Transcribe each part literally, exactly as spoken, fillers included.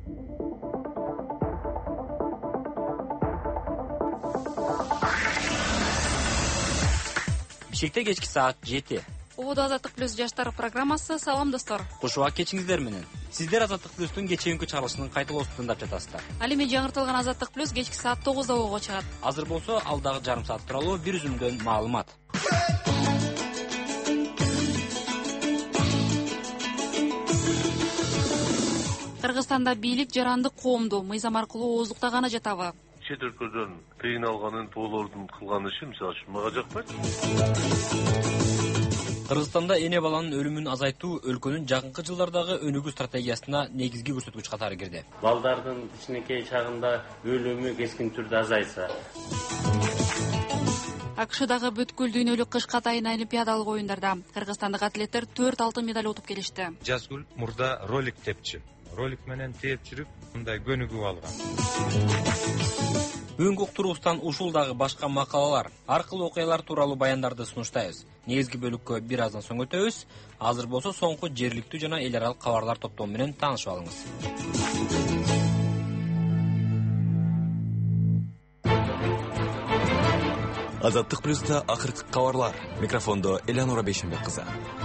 Бишкекте кечки саат жети. Убуда Азаттык плюс жаштар программасы. Салам достор. Кушуга кечиңиздер менен. Сиздер Азаттык плюстун кечээинки чыгарылышынын кайталоосун тыңдап жатасыздар. Ал эми жаңыртылган Азаттык плюс кечки саат тогузда ого чыгат. Азыр болсо алдагы жарым саат тууралуу бир үзүмдөн маалымат. Кыргызстанда бийлик жарандык коомду мыйзам аркылуу ооздуктаганы жатабы? Чет өлкөдөн тыйын алганын тоолордун кылган иши мисалы үчүн мага жакпайт. Кыргызстанда эне баланын өлүмүн азайтуу өлкөнүн жакынкы жылдардагы өнүгүү стратегиясына негизги көрсөткүч катары кирди. Балдардын кичинекей чагында өлүмү кескин түрдө азайса. АКШдагы бүткүл дүйнөлүк кышкы атайын олимпиадалык оюндарда кыргызстандык атлеттер төрт алтын медаль утуп келишти. Жазгүл мурда ролик тепчү. Ролик менен тээп жүрүп, мындай көнүгүү алган. Бүгүнкү уктуруубуздан ушул дагы башка макалалар аркылуу окуялар тууралуу баяндарды сунуштайбыз. Негизги бөлүккө бир аздан соң өтөбүз. Азыр болсо соңку жергиликтүү жана эл аралык кабарлар топтому менен таанышып алыңыз. Азаттык плюста акыркы кабарлар. Микрофондо Элеонора Бейшенбек кызы.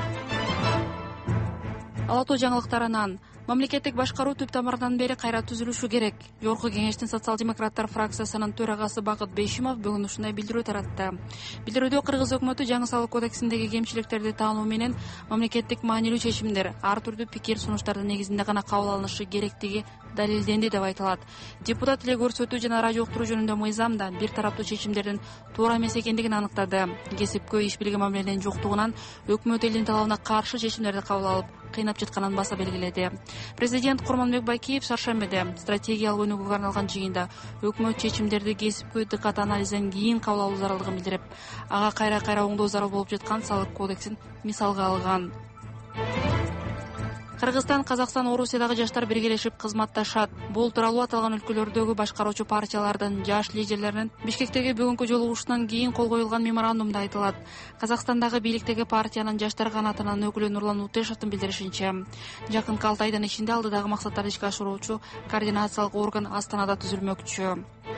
Ала тоо жаңылыктарынан мамлекеттик башкаруу түп тамырынан бери кайра түзүлүшү керек. Жогорку кеңештин социал-демократтар фракциясынын төрагасы Бакыт Бейшимов бүгүн ушундай билдирүү таратты. Билдирүүдө Кыргыз өкмөтү жаңы салык кодексиндеги кемчиликтерди таануу менен мамлекеттик маанилүү чечимдер ар түрдүү пикир сунуштардын негизинде гана кабыл алынышы керектиги далилденди деп айтылат. Депутат эле көрсөтүү жана радио уктуруу жөнүндө мыйзамда бир тараптуу чечимдердин туура эмес экендигин аныктады. Кесипкө иш билги мамиленин жоктугунан өкмөт элдин талабына каршы чечимдерди кабыл алып кыйнап жатканын баса белгиледи. Президент Курманбек Байкеев шаршембиде стратегиялык өнүгүүгө арналган жыйында өкмөт чечимдерди кесипкө дыкат анализден кийин кабыл алуу зарылдыгын билдирип, ага кайра-кайра оңдоо зарыл болуп жаткан салык кодексин мисалга алган. Кыргызстан, Казакстан, Орусиядагы жаштар биргелешип кызматташат. Бул тууралуу аталган өлкөлөрдөгү башкаруучу партиялардын жаш лидерлеринин Бишкектеги бүгүнкү жолугушуудан кийин кол коюлган меморандумда айтылат. Казакстандагы бийликтеги партиянын жаштар канатынын өкүлү Нурлан Утешовдун билдиришинче, жакынкы алты айдын ичинде алдыдагы максаттарды ишке ашыруучу координациялык орган Астанада түзүлмөкчү.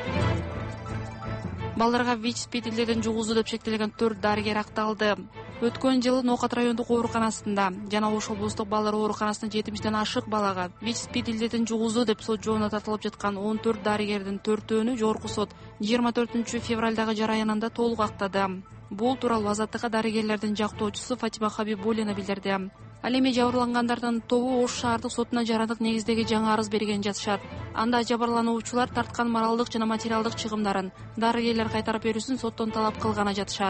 Балдарга ВИЧ-СПИД илдетин жугуузуу деп шектелген төрт дарыгер акталды. Өткөн жылы Ноокат райондук ооруканасында жана Ош облустук балдар ооруканасында жетимиштен ашык балага ВИЧ-СПИД илдетин жугуузуу деп сот жообуна тартылып жаткан он төрт дарыгердин төртөөнү жогорку сот жыйырма төртүнчү февралдагы жараянында толук актады. Бул тууралуу Азаттыкка дарыгерлердин жактоочусу Фатима Хабибуллина билдирди. Ал эми жабырлангандардын тобу Ош шаардык сотуна жарандык негиздеги жаңы арыз берген жатышат. Анда жабырлануучулар тарткан моралдык жана материалдык чыгымдарын дарыгерлер кайтарып берүүсүн соттон талап кылганы жатышат.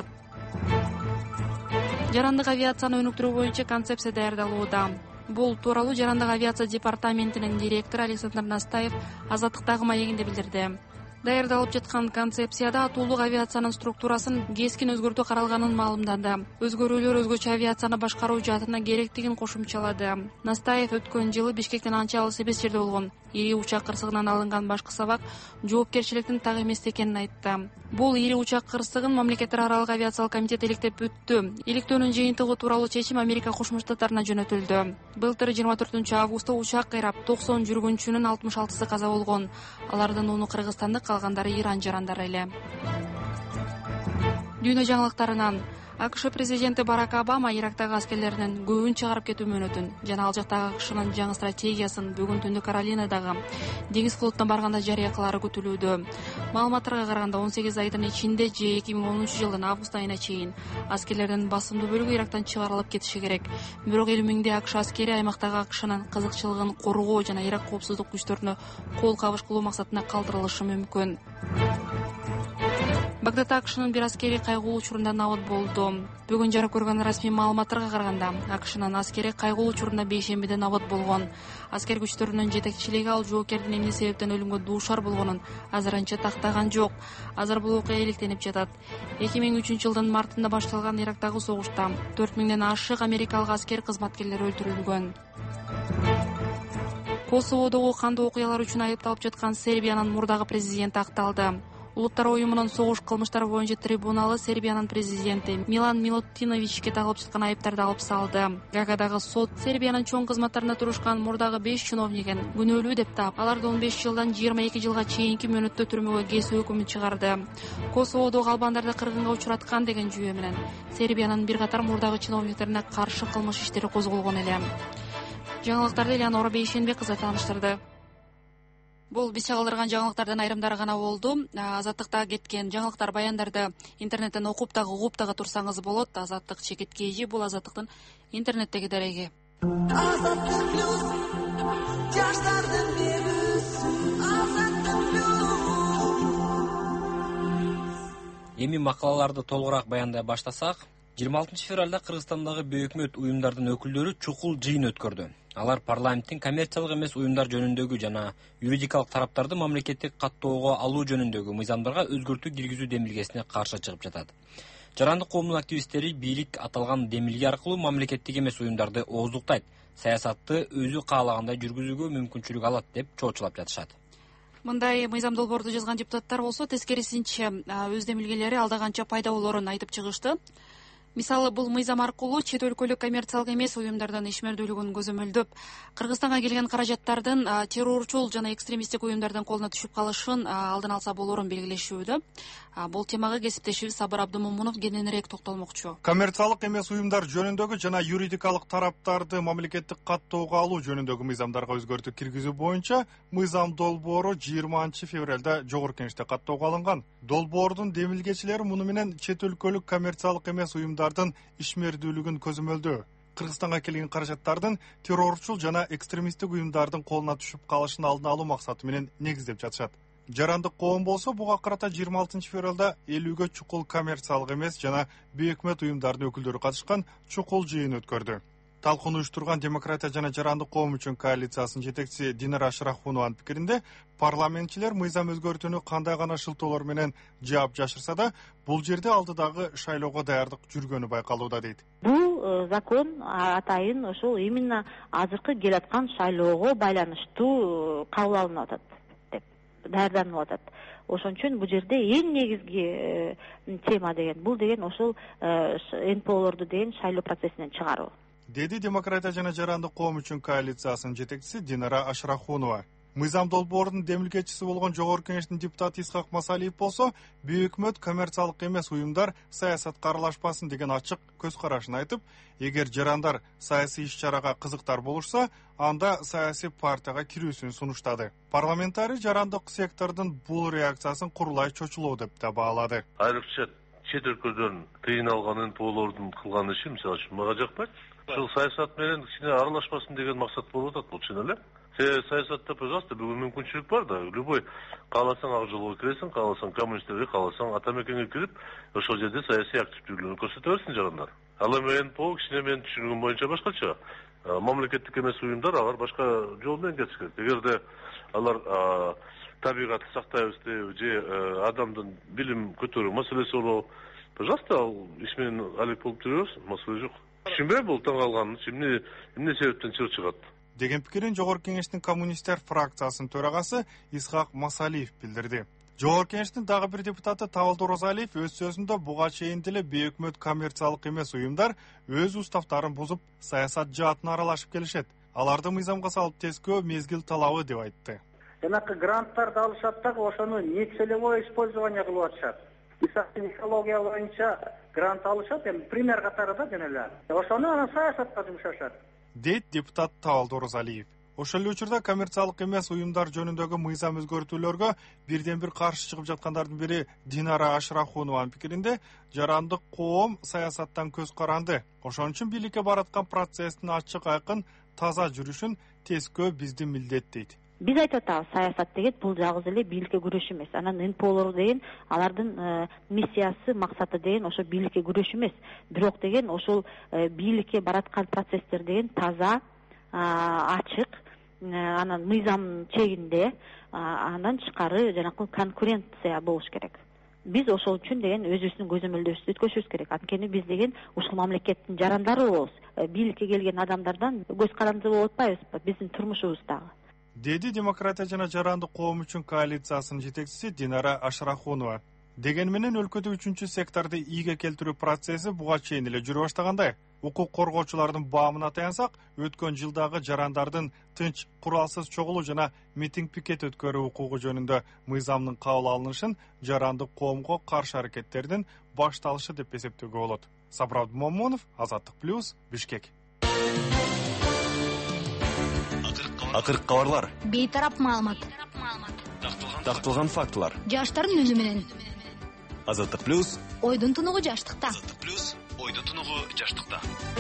Жарандык авиацияны өнүктүрүү боюнча концепция даярдалууда. Бул тууралуу Жарандык авиация департаментинин директору Александр Настаев Азаттыктагы маегинде билдирди. Даярдалып жаткан концепцияда атуулук авиациянын структурасын кескин өзгөртүү каралганын маалымдады. Өзгөрүүлөр өзгөчө авиацияны башкаруу жаатына керектигин кошумчалады. Настаев өткөн жылы Бишкектен анча алыс эмес жерде болгон ири учак кырсыгынан алынган башкы сабак жоопкерчиликтин так эмес экенин айтты. Бул ири учак кырсыгын мамлекеттер аралык авиациялык комитет иликтеп бүттү. Иликтөөнүн жыйынтыгы тууралуу чечим Америка Кошмо Штаттарына жөнөтүлдү. Былтыр жыйырма төртүнчү августта учак кыйрап токсон жүргүнчүнүн алтымыш алтысы каза болгон. Алардын ону кыргызстандык, калгандары Иран жарандары эле. Дүйнө жаңылыктарынан АКШ президенти Барак Обама Ирактагы аскерлеринин көбүн чыгарып кетүү мөөнөтүн жана ал жактагы АКШнын жаңы стратегиясын бүгүн Түндүк Каролинадагы деңиз флотуна барганда жарыя кылары күтүлүүдө. Маалыматтарга караганда он сегиз айдын ичинде же эки миң онунчу жылдын август айына чейин аскерлердин басымдуу бөлүгү Ирактан чыгарылып кетиши керек. Бирок элүү миңдей АКШ аскери аймактагы АКШнын кызыкчылыгын коргоо жана Ирак коопсуздук күчтөрүнө кол кабыш кылуу максатында калтырылышы мүмкүн. Багдадда АКШнын бир аскери кайгылуу учурунда набат болду. Бүгүн жарык көргөн расмий маалыматтарга караганда АКШнын аскери кайгылуу учурунда бейшембиде набат болгон. Аскер күчтөрүнүн жетекчилиги ал жоокердин эмне себептен өлүмгө дуушар болгонун азырынча тактаган жок. Азыр бул окуя иликтенип жатат. эки миң үчүнчү жылдын мартында башталган Ирактагы согушта төрт миңден ашык америкалык аскер кызматкерлери өлтүрүлгөн. Косоводогу кандуу окуялар үчүн айыпталып жаткан Сербиянын мурдагы президенти акталды. Улуттар уюмунун согуш кылмыштары боюнча трибуналы Сербиянын президенти Милан Милутиновичке тагылып жаткан айыптарды алып салды. Гаагадагы сот Сербиянын чоң кызматтарында турушкан мурдагы беш чиновнигин күнөөлүү деп таап, аларды он беш жылдан жыйырма эки жылга чейинки мөөнөттө түрмөгө кесүү өкүмүн чыгарды. Косоводогу албандарды кыргынга учураткан деген жүйө менен Сербиянын бир катар мурдагы чиновниктерине каршы кылмыш иштери козголгон эле. Жаңылыктарды Элеонора Бейшенбек кызы тааныштырды. Бул биз чыгарылган жаңылыктардын айрымдары гана болду. Азаттыкта кеткен жаңылыктар, баяндарды интернеттен окуп дагы угуп дагы турсаңыз болот. Азаттык чекит кейжи, бул Азаттыктын интернеттеги дареги. Эми макалаларды толугураак баяндай баштасак, жыйырма алтынчы февралда Кыргызстандагы бейөкмөт уюмдардын өкүлдөрү чукул жыйын өткөрдү. Алар парламенттин коммерциялык эмес уюмдар жөнүндөгү жана юридикалык тараптарды мамлекеттик каттоого алуу жөнүндөгү мыйзамдарга өзгөртүү киргизүү демилгесине каршы чыгып жатат. Жарандык коомдун активисттери бийлик аталган демилге аркылуу мамлекеттик эмес уюмдарды ооздуктайт, саясатты өзү каалагандай жүргүзүүгө мүмкүнчүлүк алат деп чоочулап жатышат. Мындай мыйзам долбоорду жазган депутаттар болсо тескерисинче өз демилгелери алда канча пайда болоорун айтып чыгышты. Мисалы, бул мыйзам аркылуу чет өлкөлүк коммерциялык эмес уюмдардын ишмердүүлүгүн көзөмөлдөп, Кыргызстанга келген каражаттардын террорчул жана экстремисттик уюмдардын колуна түшүп калышын алдын алса болоорун белгилешүүдө. Бул темага кесиптешибиз Сабыр Абдымомунов кененирээк токтолмокчу. Коммерциялык эмес уюмдар жөнүндөгү жана юридикалык тараптарды мамлекеттик каттоого алуу жөнүндөгү мыйзамдарга өзгөртүү киргизүү боюнча мыйзам долбоору жыйырманчы февралда Жогорку Кеңеште каттоого алынган. Долбоордун демилгечилери муну менен чет өлкөлүк коммерциялык эмес уюмдардын ишмердүүлүгүн көзөмөлдөө, Кыргызстанга келген каражаттардын террорчул жана экстремисттик уюмдардын колуна түшүп калышын алдын алуу максаты менен негиздеп жатышат. Жарандык коом болсо буга карата жыйырма алтынчы февралда элүүгө чукул коммерциялык эмес жана бейөкмөт уюмдардын өкүлдөрү катышкан чукул жыйын өткөрдү. Талкууну уюштурган Демократия жана Жарандык коом үчүн коалициясынын жетекчиси Динара Ашрахунованын пикиринде, парламентчилер мыйзам өзгөртүүнү кандай гана шылтоолор менен жаап жашырса да, бул жерде алдыдагы шайлоого даярдык жүргөнү байкалууда дейт. Бул закон атайын ошол именно азыркы келаткан шайлоого байланыштуу кабыл алынып атат деп даярданып атат. Ошон үчүн бул жерде эң негизги тема деген бул деген ошол эн пэ олорду деген шайлоо процессинен чыгаруу, деди Демократия жана Жарандык коом үчүн коалициясынын жетекчиси Динара Ашрахунова. Мыйзам долбоорунун демилгечиси болгон Жогорку Кеңештин депутаты Исхак Масалиев болсо, бейөкмөт коммерциялык эмес уюмдар саясатка аралашпасын деген ачык көз карашын айтып, эгер жарандар саясий иш-чарага кызыктар болушса, анда саясий партияга кирүүсүн сунуштады. Парламентарий жарандык сектордун бул реакциясын курулай чочулоо деп да баалады. Айрыкча чет өлкөдөн тыйын алган эн пэ олордун кылган иши, мисалы үчүн, мага жакпайт. Ушул саясат менен кичине аралашпасын деген максат болуп атат, бул чын эле. Саясатта, пожалуйста, бүгүн мүмкүнчүлүк бар да. Любой кааласаң ак жолго киресиң, кааласаң коммунисттерге, кааласаң ата мекенге кирип, ошол жерде саясий активдүүлүгүн көрсөтө берсин жарандар. Ал эми эн пэ о кичине менин түшүнүгүм боюнча башкача. Мамлекеттик эмес уюмдар алар башка жол менен кетиш керек. Эгерде алар табигатты сактайбыз деп же адамдын билим көтөрүү маселеси болобу, пожалуйста, ал иш менен алек болуп жүрө берсин, маселе жок. Түшүнбөйм бул таң калганын, эмне эмне себептен чыр чыгат деген пикирин Жогорку Кеңештин коммунисттер фракциясынын төрагасы Исхак Масалиев билдирди. Жогорку Кеңештин дагы бир депутаты Табылды Розалиев өз сөзүндө буга чейин деле бейөкмөт коммерциялык эмес уюмдар өз уставтарын бузуп, саясат жаатына аралашып келишет. Аларды мыйзамга салып тескөө мезгил талабы деп айтты. Жанакы гранттарды алышат дагы ошону нецелевое использование кылып атышат. Экология боюнча грант алышат, эми пример катары да жана эле. Ошону анан саясатка жумшашат, дейт депутат Табылды Розалиев. Ошол эле учурда коммерциялык эмес уюмдар жөнүндөгү мыйзам өзгөртүүлөргө бирден бир каршы чыгып жаткандардын бири Динара Ашрахунованын пикиринде, жарандык коом саясаттан көз каранды. Ошон үчүн бийликке бараткан процесстин ачык, айкын, таза жүрүшүн тескөө биздин милдет дейт. Биз айтып атабыз, саясат деген бул жалгыз эле бийликке күрөш эмес. Анан эн пэ олор деген алардын миссиясы, максаты деген ошо бийликке күрөш эмес. Бирок деген ошол бийликке бараткан процесстер деген таза, ачык, анан мыйзам чегинде, андан тышкары жанакы конкуренция болуш керек. Биз ошол үчүн деген өзүбүздүн көзөмөлдөөбүздү өткөзүбүз керек. Анткени биз деген ушул мамлекеттин жарандары болобуз. Бийликке келген адамдардан көз каранды болуп атпайбызбы биздин турмушубуздагы. деди Демократия жана жарандык коом үчүн коалициясынын жетекчиси Динара Ашрахунова. Деген менен өлкөдө үчүнчү секторду ийге келтирүү процесси буга чейин эле жүрө баштагандай. Укук коргоочулардын баамына таянсак, өткөн жылдагы жарандардын тынч, куралсыз чогулуу жана митинг пикет өткөрүү укугу жөнүндө мыйзамдын кабыл алынышын жарандык коомго каршы аракеттердин башталышы деп эсептөөгө болот. Сабыр Момунов, Азаттык плюс, Бишкек. Акыркы кабарлар. Бейтарап маалымат. Такталган фактылар. Жаштардын үнү менен. Азаттык плюс. Ойдун тунугу жаштыкта. Азаттык плюс. Ойдун тунугу жаштыкта.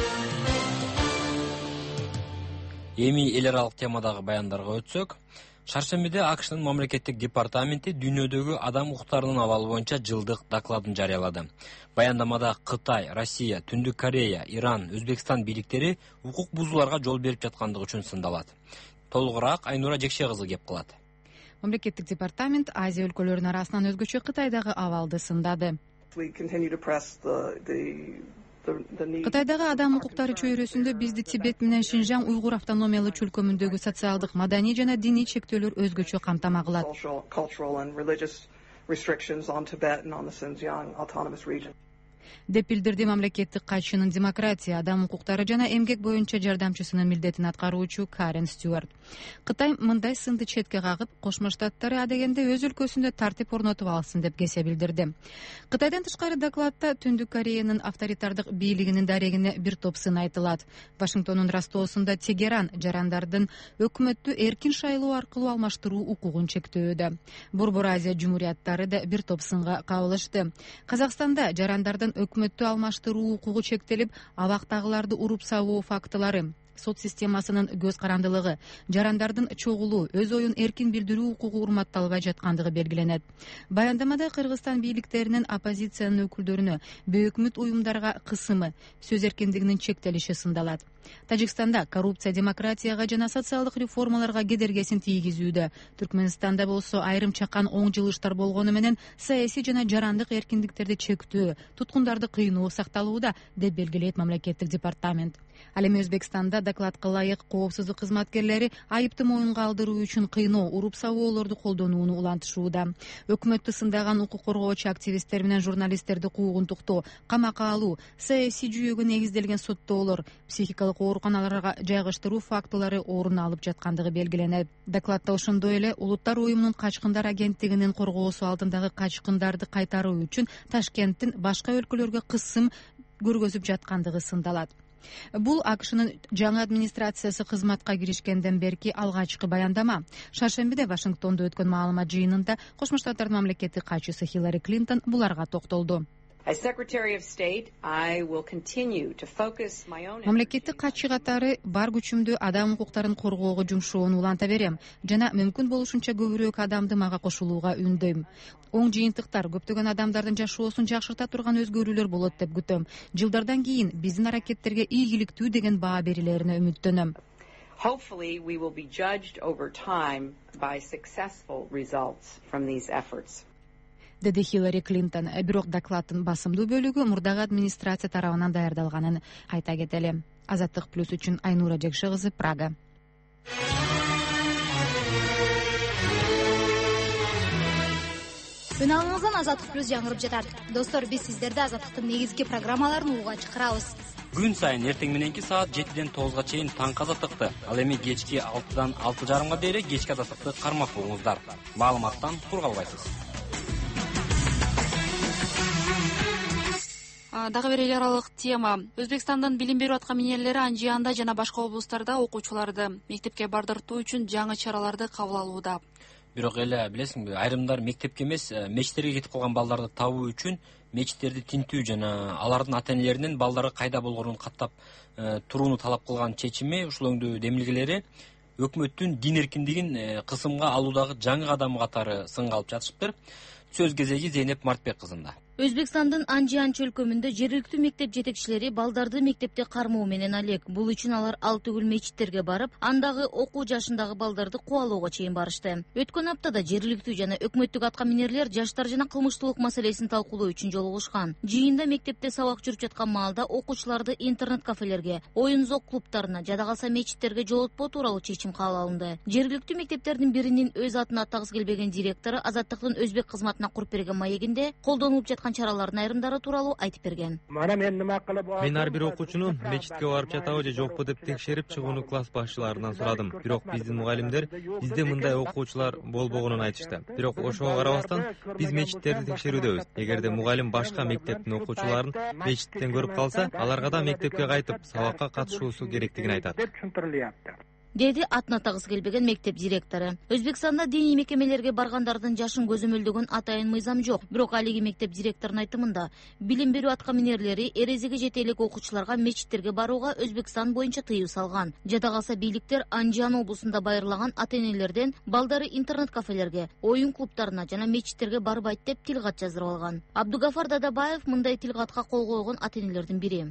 Эми эл аралык темадагы баяндарга өтсөк, шаршембиде АКШнын мамлекеттик департаменти дүйнөдөгү адам укуктарынын абалы боюнча жылдык докладын жарыялады. Баяндамада Кытай, Россия, Түндүк Корея, Иран, Өзбекстан бийликтери укук бузууларга жол берип жаткандыгы үчүн сындалат. Толугураак Айнура Жекше кызы кеп кылат. Мамлекеттик департамент Азия өлкөлөрүнүн арасынан өзгөчө Кытайдагы абалды сындады. Кытайдагы адам укуктары чөйрөсүндө бизди Тибет менен Шинжаң уйгур автономиялуу чөлкөмүндөгү социалдык, маданий жана диний чектөөлөр өзгөчө камтама кылат. Деп билдирди мамлекеттик катчынын демократия, адам укуктары жана эмгек боюнча жардамчысынын милдетин аткаруучу Карен Стюарт. Кытай мындай сынды четке кагып, Кошмо Штаттары адегенде өз өлкөсүндө тартип орнотуп алсын деп кесе билдирди. Кытайдан тышкары докладта Түндүк Кореянын авторитардык бийлигинин дарегине бир топ сын айтылат. Вашингтондун растоосунда Тегеран жарандардын өкмөттү эркин шайлоо аркылуу алмаштыруу укугун чектөөдө. Борбор Азия жумурияттары да бир топ сынга кабылышты. Казакстанда жарандардын өкмөттү алмаштыруу укугу чектелип, абактагыларды уруп сабоо фактылары, сот системасынын көз карандылыгы, жарандардын чогулуу, өз оюн эркин билдирүү укугу урматталбай жаткандыгы белгиленет. Баяндамада Кыргызстан бийликтеринин оппозициянын өкүлдөрүнө, бейөкмөт уюмдарга кысымы, сөз эркиндигинин чектелиши сындалат. Тажикстанда коррупция демократияга жана социалдык реформаларга кедергесин тийгизүүдө. Түркмөнстанда болсо айрым чакан оң жылыштар болгону менен саясий жана жарандык эркиндиктерди чектөө, туткундарды кыйноо сакталууда деп белгилейт мамлекеттик департамент. Ал эми Өзбекстанда докладка ылайык коопсуздук кызматкерлери айыпты моюнга алдыруу үчүн кыйноо, уруп сабоолорду колдонууну улантышууда. Өкмөттү сындаган укук коргоочу активисттер менен журналисттерди куугунтуктоо, камакка алуу, саясий жүйөгө негизделген соттоолор, психикалык ооруканаларга жайгаштыруу фактылары орун алып жаткандыгы белгиленет. Докладта ошондой эле Улуттар уюмунун качкындар агенттигинин коргоосу алдындагы качкындарды кайтаруу үчүн Ташкенттин башка өлкөлөргө кысым көргөзүп жаткандыгы сындалат. Бул АКШнын жаңы администрациясы кызматка киришкенден берки алгачкы баяндама. Шаршембиде Вашингтондо өткөн маалымат жыйынында Кошмо Штаттардын мамлекеттик катчысы Хиллари Клинтон буларга токтолду. Мамлекеттик катчы катары бар күчүмдү адам укуктарын коргоого жумшоону уланта берем жана мүмкүн болушунча көбүрөөк адамды мага кошулууга үндөйм. Оң жыйынтыктар көптөгөн адамдардын жашоосун жакшырта турган өзгөрүүлөр болот деп күтөм. Жылдардан кийин биздин аракеттерге ийгиликтүү деген баа берилерине үмүттөнөм. Hopefully we will be judged over time by successful results from these efforts. Деди Хиллари Клинтон. Бирок докладдын басымдуу бөлүгү мурдагы администрация тарабынан даярдалганын айта кетели. Азаттык плюс үчүн Айнура Жекше кызы, Прага. Үн алыңыздан Азаттык плюс жаңырып жатат. Достор, биз сиздерди Азаттыктын негизги программаларын угууга чакырабыз. Күн сайын эртең мененки саат жетиден тогузга чейин таңкы Азаттыкты, ал эми кечки алтыдан алты жарымга дейин кечки Азаттыкты кармап туруңуздар. Маалыматтан тур калбайсыз. Дагы бир эл аралык тема. Өзбекстандын билим берүү аткаминерлери Анжианда жана башка облустарда окуучуларды мектепке бардыртуу үчүн жаңы чараларды кабыл алууда. Бирок эле билесиңби, айрымдар мектепке эмес, мечиттерге кетип калган балдарды табуу үчүн мечиттерди тинтүү жана алардын ата-энелеринин балдары кайда болгонун каттап турууну талап кылган чечими, ушул өңдүү демилгелери өкмөттүн дин эркиндигин кысымга алуудагы жаңы кадамы катары сынга алып жатышыптыр. Сөз кезеги Зейнеп Мартбек кызында. Өзбекстандын Анжиан чөлкөмүндө жергиликтүү мектеп жетекчилери балдарды мектепте кармоо менен алек. Бул үчүн алар ал түгүл мечиттерге барып, андагы окуу жашындагы балдарды кубалоого чейин барышты. Өткөн аптада жергиликтүү жана өкмөттүк атка минерлер жаштар жана кылмыштуулук маселесин талкуулоо үчүн жолугушкан. Жыйында мектепте сабак жүрүп жаткан маалда окуучуларды интернет-кафелерге, оюн-зок клубтарына, жада калса мечиттерге жолотпоо тууралуу чечим кабыл алынды. Жергиликтүү мектептердин биринин өз атын атагысы келбеген директору Азаттыктын Өзбек кызматына куруп берген маегинде колдонулуп жаткан чаралардын айрымдары тууралуу айтып берген. Мен ар бир окуучуну мечитке барып жатабы же жокпу деп текшерип чыгууну класс башчыларынан сурадым. Бирок биздин мугалимдер бизде мындай окуучулар болбогонун айтышты. Бирок ошого карабастан биз мечиттерди текшерүүдөбүз. Эгерде мугалим башка мектептин окуучуларын мечиттен көрүп калса, аларга да мектепке кайтып сабакка катышуусу керектигин айтат, деди атын атагысы келбеген мектеп директору. Өзбекстанда диний мекемелерге баргандардын жашын көзөмөлдөгөн атайын мыйзам жок. Бирок алиги мектеп директорунун айтымында, билим берүү атка минерлери эрезиги жете элек окуучуларга мечиттерге барууга Өзбекстан боюнча тыюу салган. Жада калса бийликтер Анжиан облусунда байырлаган ата-энелерден балдары интернет-кафелерге, оюн клубтарына жана мечиттерге барбайт деп тилкат жаздырып алган. Абдугафар Дадабаев мындай тилкатка кол койгон ата-энелердин бири.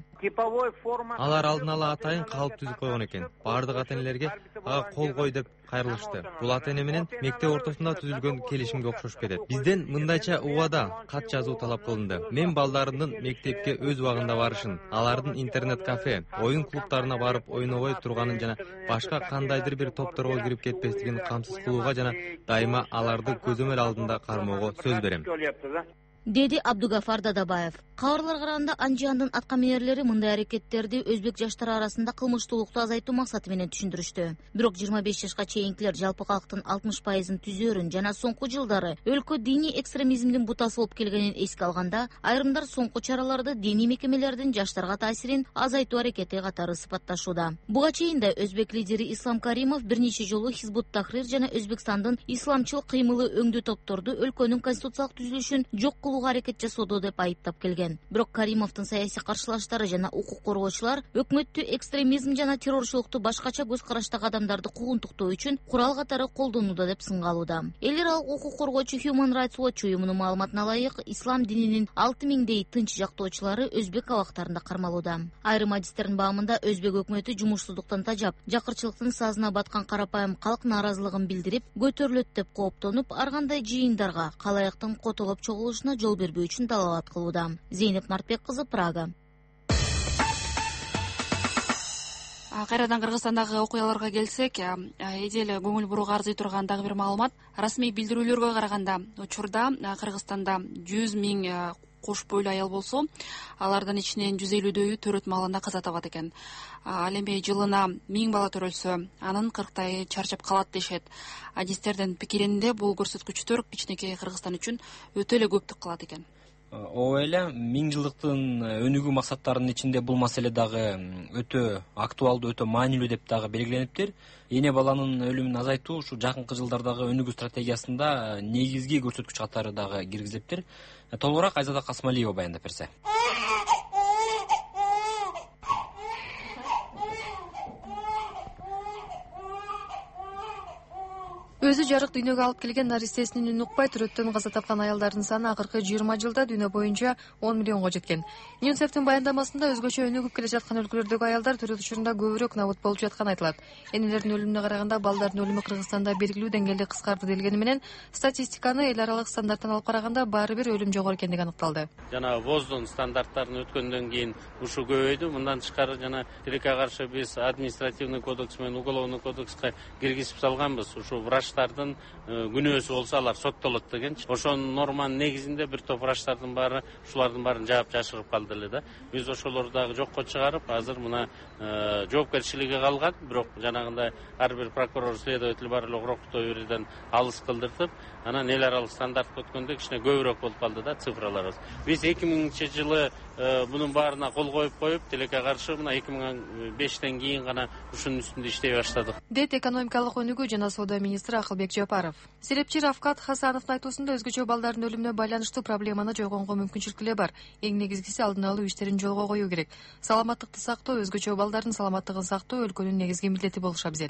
Алар алдын ала атайын калып түзүп койгон экен. Бардык ата-энелерге ага кол кой деп кайрылышты. Бул ата-эне менен мектеп ортосунда түзүлгөн келишимге окшош кетет. Бизден мындайча убада кат жазуу талап кылынды. Мен балдарымдын мектепке өз убагында барышын, алардын интернет-кафе, оюн клубтарына барып ойнобой турганын жана башка кандайдыр бир топторго кирип кетпестигин камсыз кылууга жана дайыма аларды көзөмөл алдында кармоого сөз берем, деди Абдугафар Дадабаев. Кабарларга караганда Анжиандын атка минерлери мындай аракеттерди өзбек жаштары арасында кылмыштуулукту азайтуу максаты менен түшүндүрүштү. Бирок жыйырма беш жашка чейинкилер жалпы калктын алтымыш пайызын түзөрүн жана соңку жылдары өлкө диний экстремизмдин бутасы болуп келгенин эске алганда, айрымдар соңку чараларды диний мекемелердин жаштарга таасирин азайтуу аракети катары сыпатташууда. Буга чейин да өзбек лидери Ислам Каримов бир нече жолу Хизбут Тахрир жана Өзбекстандын исламчыл кыймылы өңдүү топторду өлкөнүн конституциялык түзүлүшүн жок кылууга аракет жасоодо деп айыптап келген. Бирок Каримовдун саясий каршылаштары жана укук коргоочулар өкмөттү экстремизм жана террорчулукту башкача көз караштагы адамдарды куугунтуктоо үчүн курал катары колдонууда деп сынга алууда. Эл аралык укук коргоочу Human Rights Watch уюмунун маалыматына ылайык, ислам дининин алты миңдей тынч жактоочулары өзбек абактарында кармалууда. Айрым адистердин баамында өзбек өкмөтү жумушсуздуктан тажап, жакырчылыктын сазына баткан карапайым калк нааразылыгын билдирип, көтөрүлөт деп кооптонуп, ар кандай жыйындарга, калаяктын котолоп чогулушуна жол бербөө үчүн талабат кылууда. Зейнеп Мартбек кызы, Прага. Кайрадан Кыргызстандагы окуяларга келсек, эди эле көңүл бурууга арзый турган дагы бир маалымат. Расмий билдирүүлөргө караганда, учурда Кыргызстанда жүз миң кош бойлуу аял болсо, алардын ичинен жүз элүүдөйү төрөт маалында каза табат экен. Ал эми жылына миң бала төрөлсө, анын кырктайы чарчап калат дешет. Адистердин пикиринде бул көрсөткүчтөр кичинекей Кыргызстан үчүн өтө эле көптүк кылат экен. Ооба эле, миң жылдыктын өнүгүү максаттарынын ичинде бул маселе дагы өтө актуалдуу, өтө маанилүү деп дагы белгилениптир. Эне баланын өлүмүн азайтуу ушу жакынкы жылдардагы өнүгүү стратегиясында негизги көрсөткүч катары дагы киргизилиптир. Толугураак Айзада Касмалиева баяндап берсе. Өзү жарык дүйнөгө алып келген наристесинин үнүн укпай төрөттөн каза тапкан аялдардын саны акыркы жыйырма жылда дүйнө боюнча он миллионго жеткен. ЮНИСЕФтин баяндамасында өзгөчө өнүгүп келе жаткан өлкөлөрдөгү аялдар төрөт учурунда көбүрөөк набыт болуп жатканы айтылат. Энелердин өлүмүнө караганда балдардын өлүмү Кыргызстанда белгилүү деңгээлде кыскарды делгени менен, статистиканы эл аралык стандарттан алып караганда баары бир өлүм жогору экендиги аныкталды. Жана ВОЗдун стандарттарын өткөндөн кийин ушу көбөйдү. Мындан тышкары жана тилекке каршы биз административный кодекс менен уголовный кодекске киргизип салганбыз. Ушу врачтардын күнөөсү болсо алар соттолот деген. Ошонун норманын негизинде бир топ врачтардын баары ушулардын баарын жаап жашырып калды эле да. Биз ошолорду дагы жокко чыгарып, азыр мына жоопкерчилиги калган, бирок жанагындай ар бир прокурор, следователь бар эле окуктоо берүүдөн алыс кылдыртып, анан эл аралык стандартка өткөндө кичине көбүрөөк болуп калды да цифраларыбыз. Биз эки миңинчи жылы мунун баарына кол коюп коюп, тилекке каршы мына эки миң бештен кийин гана ушунун үстүндө иштей баштадык. Дейт экономикалык өнүгүү жана соода министри Акылбек Жапаров. Серепчи Рафкат Хасановдун айтуусунда өзгөчө балдардын өлүмүнө байланыштуу проблеманы жойгонго мүмкүнчүлүк эле бар. Эң негизгиси алдын алуу иштерин жолго коюу керек. Саламаттыкты сактоо, өзгөчө балдардын саламаттыгын сактоо өлкөнүн негизги милдети болуш абзел.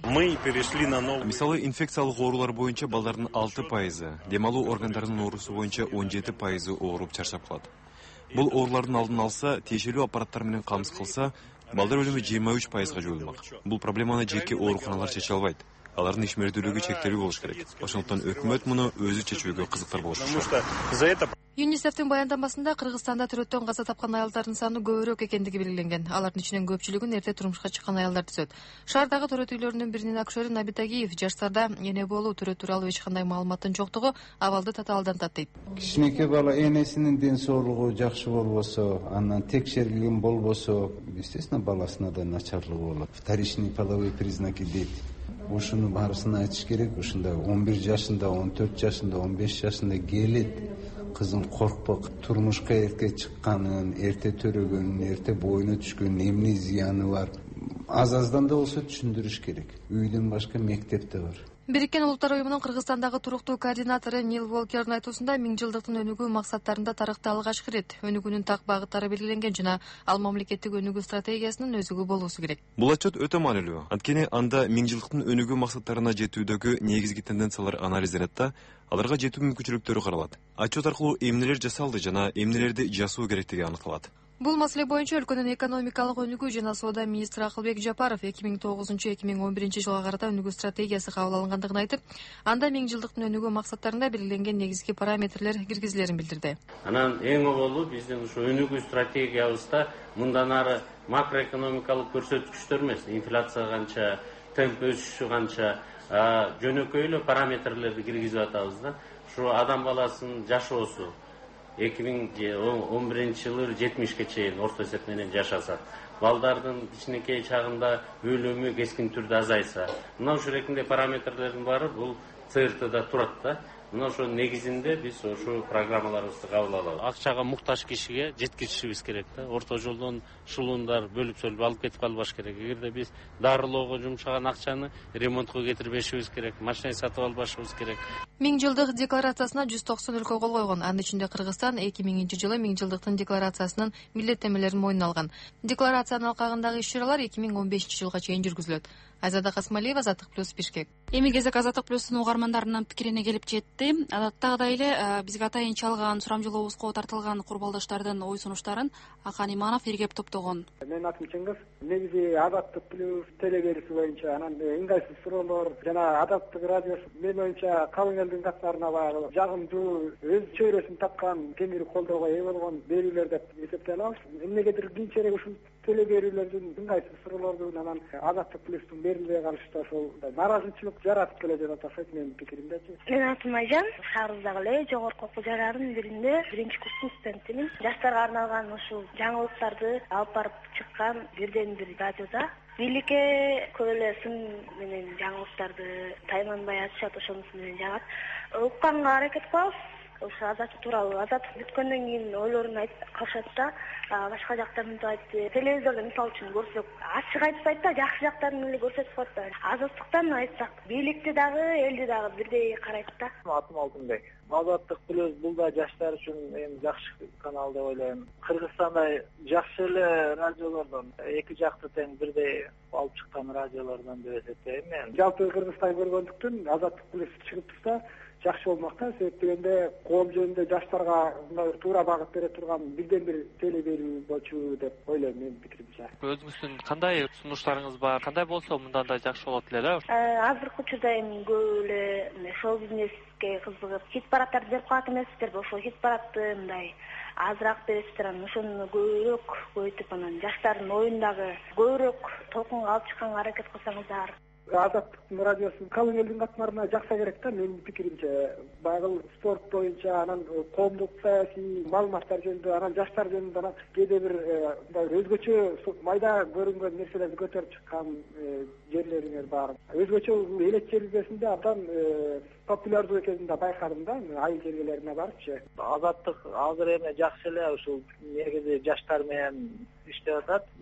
Мисалы, инфекциялык оорулар боюнча балдардын алты пайызы, дем алуу органдарынын оорусу боюнча он жети пайызы ооруп чарчап калат. Бул оорулардын алдын алса, тиешелүү аппараттар менен камсыз кылса, балдар өлүмү жыйырма үч пайызга жоюлмак. Бул проблеманы жеке ооруканалар чече албайт. Алардын ишмердүүлүгү чектелүү болуш керек. Ошондуктан өкмөт муну өзү чечүүгө кызыктар болуш керек. ЮНИСЕФтин баяндамасында Кыргызстанда төрөттөн каза тапкан аялдардын саны көбүрөөк экендиги белгиленген. Алардын ичинен көпчүлүгүн эрте турмушка чыккан аялдар түзөт. Шаардагы төрөт үйлөрүнүн биринин акушери Набитагиев жаштарда эне болуу төрөт тууралуу эч кандай маалыматтын жоктугу абалды татаалдантат дейт. Кичинекей бала энесинин ден соолугу жакшы болбосо, анан текшерилген болбосо, естественно, баласына да начарлыгы болот. Вторичный половой признаки дейт. Ушуну баарысын айтыш керек. Ушундай он бир жашында, он төрт жашында, он беш жашында келет. Кызым коркпок, турмушка эрте чыкканын, эрте төрөгөнүн, эрте боюна түшкөнүн эмне зыяны бар. Аз-аздан да болсо түшүндүрүш керек. Үйдөн башка мектепте бар. Бириккен Улуттар уюмунун Кыргызстандагы туруктуу координатору Нил Волкердин айтуусунда миң жылдыктын өнүгүү максаттарында тарыхта алгачкы ирет өнүгүүнүн так багыттары белгиленген жана ал мамлекеттик өнүгүү стратегиясынын өзүгү болуусу керек. Бул отчет өтө маанилүү. Анткени анда миң жылдыктын өнүгүү максаттарына жетүүдөгү негизги тенденциялар анализденет да, аларга жетүү мүмкүнчүлүктөрү каралат. Отчет аркылуу эмнелер жасалды жана эмнелерди жасоо керектиги аныкталат. Бул маселе боюнча өлкөнүн экономикалык өнүгүү жана соода министри Акылбек Жапаров эки миң тогузунчу эки миң он биринчи жылга карата өнүгүү стратегиясы кабыл алынгандыгын айтып, анда миң жылдыктын өнүгүү максаттарында белгиленген негизги параметрлер киргизилерин билдирди. Анан эң оголу биздин ушу өнүгүү стратегиябызда мындан ары макроэкономикалык көрсөткүчтөр эмес, инфляция канча, темп өсүшү канча, жөнөкөй эле параметрлерди киргизип атабыз да. Ушу адам баласынын жашоосу эки миң он биринчи жылы жетимишке чейин орто эсеп менен жашаса, балдардын кичинекей чагында өлүмү кескин түрдө азайса, мына ушул ретинде параметрлердин баары бул ЦРТда турат да. Мына ошо негизинде биз ошо программаларыбызды кабыл алабыз. Акчага муктаж кишиге жеткиришибиз керек да. Орто жолдон шулундар бөлүп сөлүп алып кетип калбаш керек. Эгерде биз дарылоого жумшаган акчаны ремонтко кетирбешибиз керек, машина сатып албашыбыз керек. Миң жылдык декларациясына жүз токсон өлкө кол койгон. Анын ичинде Кыргызстан эки миңинчи жылы миң жылдыктын декларациясынын милдеттенмелерин мойнуна алган. Декларациянын алкагындагы иш-чаралар эки миң он бешинчи жылга чейин жүргүзүлөт. Айзада Касмалиева, Азаттык плюс, Бишкек. Эми кезек Азаттык плюстун угармандарынын пикирине келип жетти. Адаттагыдай эле бизге атайын чалган, сурамжылообузга тартылган курбалдаштардын ой сунуштарын Акан Иманов иргеп топтогон. Менин атым Чыңгыз. Негизи Азаттык плюс телеберүүсү боюнча анан ыңгайсыз суроолор жана Азаттык радиосу мен боюнча калың элдин катарына багып жагымдуу өз чөйрөсүн тапкан темир колдоого ээ болгон берүүлөр деп эсептей алабыз. Эмнегедир кийинчерээк ушул телеберүүлөрдүн ыңгайсыз суроолордун анан Азаттык плюстун берилбей калышта ошол нааразычылык жаратып келе жатат окшойт менин пикиримдечи. Менин атым Айжан, шаарыбыздагы эле жогорку окуу жайларынын биринде биринчи курстун студентимин. Жаштарга арналган ушул жаңылыктарды алып барып чыккан бирден бир радиода бийликке көп эле сын менен жаңылыктарды тайманбай айтышат, ошонусу менен жагат. Укканга аракет кылабыз. Ошо азаттык тууралуу азаттык бүткөндөн кийин ойлорун айтып калышат да, башка жактарын мынтип айтты. Телевизордо мисалы үчүн көрсөк, ачык айтпайт да, жакшы жактарын эле көрсөтүп коет да. Азаттыктан айтсак, бийликти дагы, элди дагы бирдей карайт да. Атым Алтынбек. Азаттык плюс бул да жаштар үчүн эң жакшы канал деп ойлойм. Кыргызстанда жакшы эле радиолордон, эки жакты тең бирдей алып чыккан радиолордон деп эсептейм мен. Жалпы Кыргызстан көргөндүктөн Азаттык плюс чыгып турса жакшы болмок да. Себеп дегенде коом жөнүндө жаштарга мындай туура багыт бере турган бирден бир теле берүү болчу деп ойлойм менин пикиримче. Өзүңүздүн кандай сунуштарыңыз бар? Кандай болсо мындан да жакшы болот эле? Азыркы учурда эми көп эле шоу бизнеске кызыгып, хит парадтарды берип калат эмеспиздерби? Ошол хит парадты мындай азыраак бересиздер, анан ошону көбүрөөк көбөйтүп, анан жаштардын оюн дагы көбүрөөк толкунга алып чыкканга аракет кылсаңыздар. Азаттыктын радиосу калың элдин катмарына жакса керек да менин пикиримче. Баягы спорт боюнча, анан коомдук саясий маалыматтар жөнүндө, анан жаштар жөнүндө анан кээде бир мындай өзгөчө майда көрүнгөн нерселерди көтөрүп чыккан жерлериңер бар. Өзгөчө элек жергесинде абдан популярдуу экенин да байкадым да, айыл жергелерине барыпчы. Азаттык азыр эми жакшы эле ушул негизи жаштар менен иштеп атат.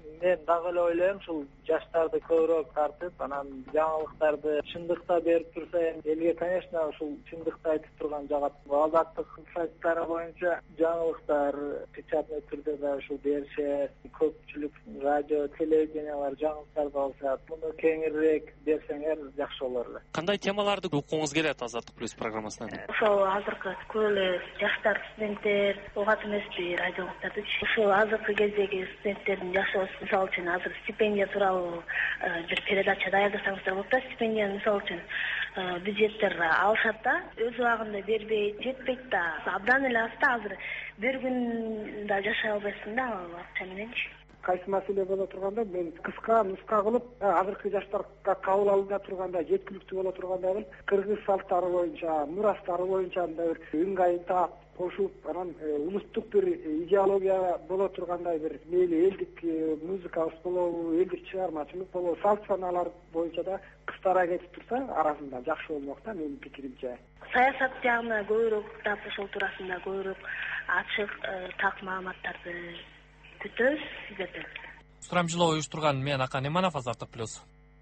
мен дагы эле ойлойм ушул жаштарды көбүрөөк тартып, анан жаңылыктарды чындыкта берип турса, элге, конечно, ушул чындыкты айтып турган жагат. Азаттык сайттары боюнча жаңылыктар печатный түрдө да ушул беришет. Көпчүлүк радио, телевидениялар жаңылыктарды алышат. Муну кеңирээк берсеңер жакшы болор эле. Кандай темаларды укуңуз келет Азаттык плюс программасынан? Ошол азыркы көп эле жаштар, студенттер угат эмеспи радиолуктарды. Ушул азыркы кездеги студенттердин жашоосу, мисалы үчүн азыр стипендия тууралуу бир передача даярдасаңыздар болот да, стипендияны мисалы үчүн бюджеттер алышат да, өз убагында бербейт, жетпейт да, абдан эле аз да. Азыр бир күн да жашай албайсың да ал акча мененчи. Кайсы маселе боло турганда мен кыска нуска кылып азыркы жаштарга кабыл алына турганда, жеткиликтүү боло турганда кыргыз салттары боюнча, мурастары боюнча мындай бир ыңгайын таап кошуп, анан улуттук бир идеология боло тургандай бир мейли элдик музыкабыз болобу, элдик чыгармачылык болобу, салт санаалар боюнча да кыстара кетип турса, арасында жакшы болмок да, менин пикиримче. Саясат жагына көбүрөөк тап, ошол туурасында көбүрөөк ачык так маалыматтарды күтөбүз сиздерден. Сурамжылоо уюштурган мен Акан Иманов, Азаттык плюс.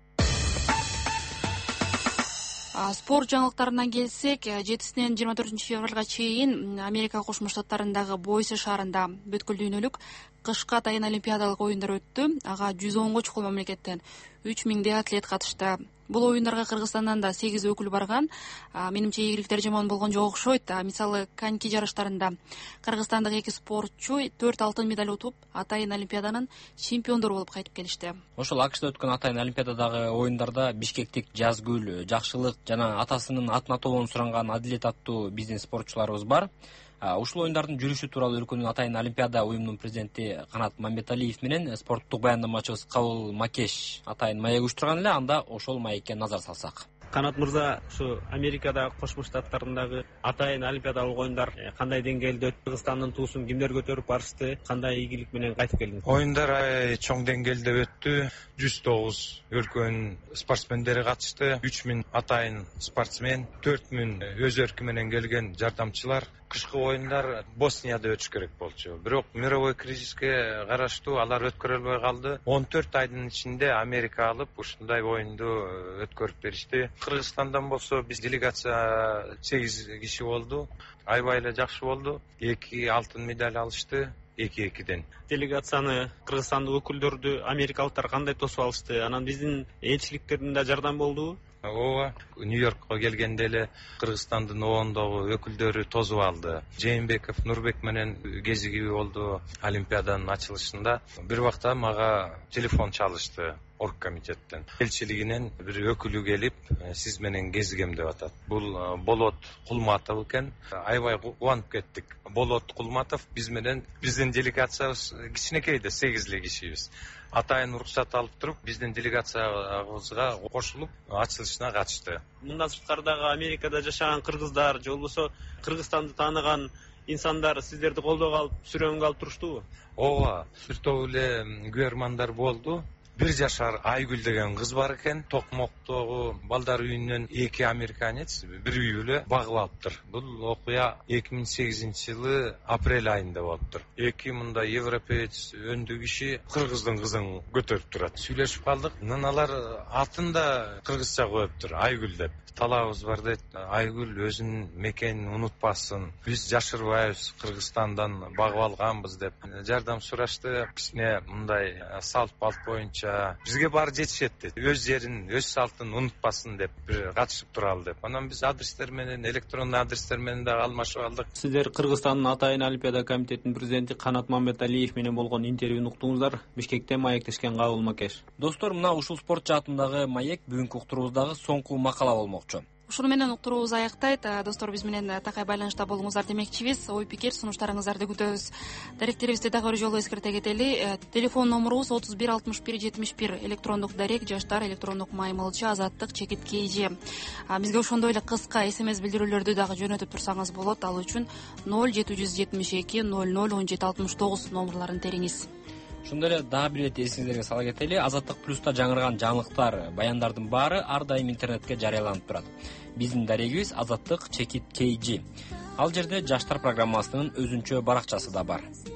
Спорт жаңылыктарынан келсек, жетисинен жыйырма төртүнчү февралга чейин Америка Кошмо Штаттарындагы Бойсе шаарында бүткүл дүйнөлүк кышкы атайын олимпиадалык оюндар өттү. Ага жүз онго чукул мамлекеттен үч миңдей атлет катышты. Бул оюндарга Кыргызстандан да сегиз өкүл барган. Менимче ийгиликтер жаман болгон жок окшойт. Мисалы коньки жарыштарында кыргызстандык эки спортчу төрт алтын медаль утуп, атайын олимпиаданын чемпиондору болуп кайтып келишти. Ошол акшда өткөн атайын олимпиададагы оюндарда бишкектик Жазгүл, Жакшылык жана атасынын атын атоолорун суранган Адилет аттуу бизнес спортчуларыбыз бар. Ушул оюндардын жүрүшү тууралуу өлкөнүн атайын олимпиада уюмунун президенти Канат Мамбеталиев менен спорттук баяндамачыбыз Кабыл Макеш атайын маек уюштурган эле. Анда ошол маекке назар салсак. Канат мырза, ушу Америкада Кошмо Штаттарындагы атайын олимпиадалык оюндар кандай деңгээлде өттү? Кыргызстандын туусун кимдер көтөрүп барышты? Кандай ийгилик менен кайтып келдиңиз? Оюндар чоң деңгээлде өттү. жүз тогуз өлкөнүн спортсмендери катышты. үч миң атайын спортсмен, төрт миң өз өркү менен келген жардамчылар. Кышкы оюндар Боснияда өтүш керек болчу. Бирок мировой кризиске караштуу алар өткөрө албай калды. он төрт айдын ичинде Америка алып ушундай оюнду өткөрүп беришти. Кыргызстандан болсо биз делегация сегиз киши болду. Аябай эле жакшы болду. эки алтын медаль алышты. эки экиден. Делегацияны, Кыргызстандын өкүлдөрдү америкалыктар кандай тосуп алышты? Анан биздин элчиликтердин да жардам болдубу? Ооба, Нью-Йоркко келгенде эле Кыргызстандын оондогу өкүлдөрү тосуп алды. Жээнбеков Нурбек менен кезиги болду олимпиаданын ачылышында. Бир убакта мага телефон чалышты оргкомитеттен. Элчилигинен бир өкүлү келип, сиз менен кезигем деп атат. Бул Болот Кулматов экен. Аябай кубанып кеттик. Болот Кулматов биз менен, биздин делегациябыз кичинекейде сегизли кишибиз. Атайын уруксат алып туруп, биздин делегациябызга кошулуп, ачылышына катышты. Мындан сырткардагы Америкада жашаган кыргыздар, же болбосо Кыргызстанды тааныган инсандар сиздерди колдоп алып, сүрөнгө алып туруштубу? Ооба, сүртөп эле күбөрмандар болду. Бир жашар Айгүл деген кыз бар экен. Токмоктогу балдар үйүнөн эки американец бир үй эле багып алыптыр. Бул окуя эки миң сегизинчи жылы апрель айында болуптур. Эки мындай европеец өндү киши кыргыздын кызын көтөрүп турат. Сүйлөшүп калдык. Алар атын да кыргызча коюптур, Айгүл деп. Талабыбыз бар дейт, Айгүл өзүнүн мекенин унутпасын. Биз жашырбайбыз, Кыргызстандан багып алганбыз деп жардам сурашты. Кичине мындай салт балт боюнча бизге баары жетишет дейт. Өз жерин, өз салтын унутпасын деп бир катышып туралы деп. Анан биз адрестер менен, электронный адрестер менен да алмашып алдык. Сиздер Кыргызстандын атайын олимпиада комитетинин президенти Канат Мамбеталиев менен болгон интервьюну уктуңуздар. Бишкекте маектешкен Кабыл Макеш. Достор, мына ушул спорт жаатындагы маек бүгүнкү уктуруубуздагы соңку макала болмокчу. Ушуну менен уктуруубуз аяктайт. Достор, биз менен такай байланышта болуңуздар демекчибиз. Ой пикир, сунуштарыңыздарды күтөбүз. Даректерибизди дагы бир жолу эскерте кетели. Телефон номурубуз отуз бир алтымыш бир жетимиш бир. Электрондук дарек жаштар, электрондук маймылчы, азаттык чекит kg. Бизге ошондой эле кыска смс билдирүүлөрдү дагы жөнөтүп турсаңыз болот. Ал үчүн ноль жети жүз жетимиш эки ноль ноль он жети алтымыш тогуз номурларын териңиз. Ошондой эле дагы бир ирет эсиңиздерге сала кетели. Азаттык плюста жаңырган жаңылыктар, баяндардын баары ар дайым интернетке жарыяланып турат. Биздин дарегибиз азаттык чекит kg. Ал жерде жаштар программасынын өзүнчө баракчасы да бар.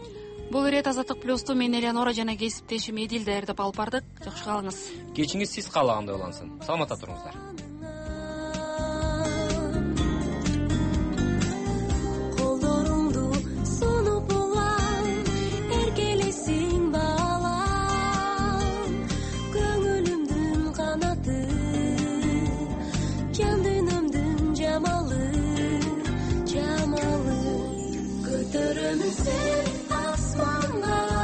Бул ирет Азаттык плюсту мен Элеонора жана кесиптешим Эдил даярдап алып бардык. Жакшы калыңыз. Кечиңиз сиз каалагандай улансын. Саламатта туруңуздар. Sen asmanlar